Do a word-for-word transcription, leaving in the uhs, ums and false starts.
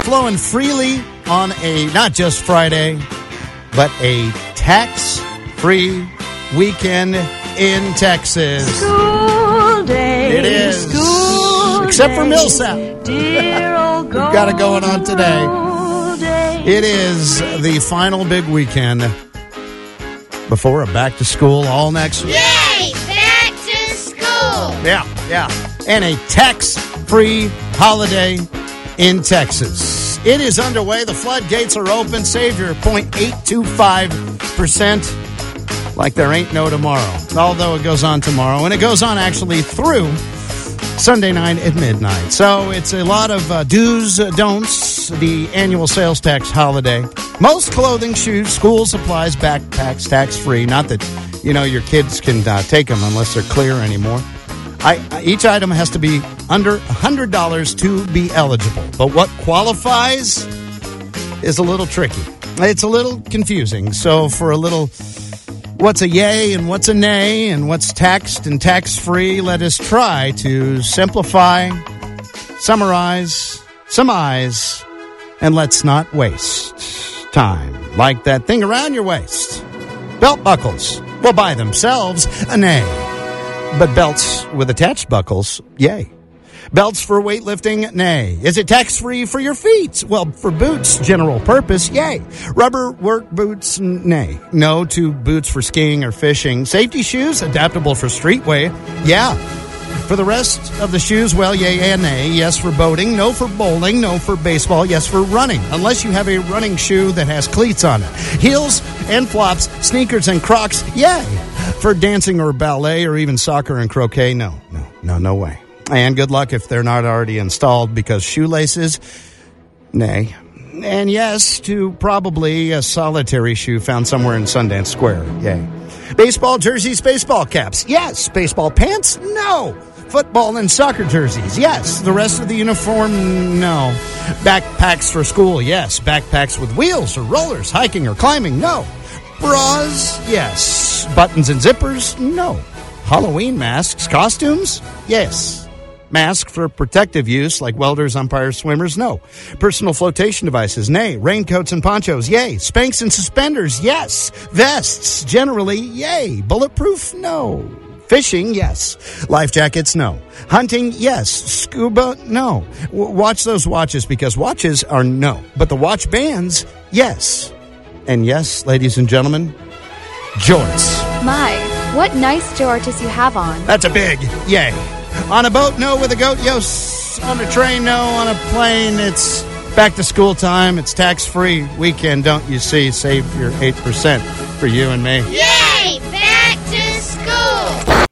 Flowing freely on a, not just Friday, but a tax-free weekend in Texas. School day. It is. School Except for day, Millsap. Dear old We've got it going on today. day. It is the final big weekend before a back to school all next week. Yay! Back to school! Yeah, yeah. And a tax-free holiday in Texas. It is underway. The floodgates are open. Save your zero point eight two five percent like there ain't no tomorrow. Although it goes on tomorrow. And it goes on actually through Sunday night at midnight. So it's a lot of uh, do's, uh, don'ts, the annual sales tax holiday. Most clothing, shoes, school supplies, backpacks, tax-free. Not that, you know, your kids can uh, take them unless they're clear anymore. I, I, each item has to be under one hundred dollars to be eligible. But what qualifies is a little tricky. It's a little confusing. So for a little... what's a yay and what's a nay and what's taxed and tax-free, let us try to simplify, summarize, surmise, and let's not waste time. Like that thing around your waist. Belt buckles will by themselves a nay. But belts with attached buckles, yay. Belts for weightlifting, nay. Is it tax-free for your feet? Well, for boots, general purpose, yay. Rubber work boots, nay. No to boots for skiing or fishing. Safety shoes, adaptable for streetwear, yeah. For the rest of the shoes, well, yay and nay. Yes for boating, no for bowling, no for baseball, yes for running. Unless you have a running shoe that has cleats on it. Heels and flops, sneakers and Crocs, yay. For dancing or ballet or even soccer and croquet, no, no, no, no way. And good luck if they're not already installed, because shoelaces, nay. And yes, to probably a solitary shoe found somewhere in Sundance Square, yay. Baseball jerseys, baseball caps, yes. Baseball pants, no. Football and soccer jerseys, yes. The rest of the uniform, no. Backpacks for school, yes. Backpacks with wheels or rollers, hiking or climbing, no. Bras, yes. Buttons and zippers, no. Halloween masks, costumes, yes. Mask for protective use, like welders, umpires, swimmers, no. Personal flotation devices, nay. Raincoats and ponchos, yay. Spanks and suspenders, yes. Vests, generally, yay. Bulletproof, no. Fishing, yes. Life jackets, no. Hunting, yes. Scuba, no. W- watch those watches, because watches are no. But the watch bands, yes. And yes, ladies and gentlemen, jorts. My, what nice jorts you have on. That's a big yay. On a boat, no. With a goat, yes. On a train, no. On a plane, it's back to school time. It's tax-free weekend, don't you see? Save your eight percent for you and me. Yeah!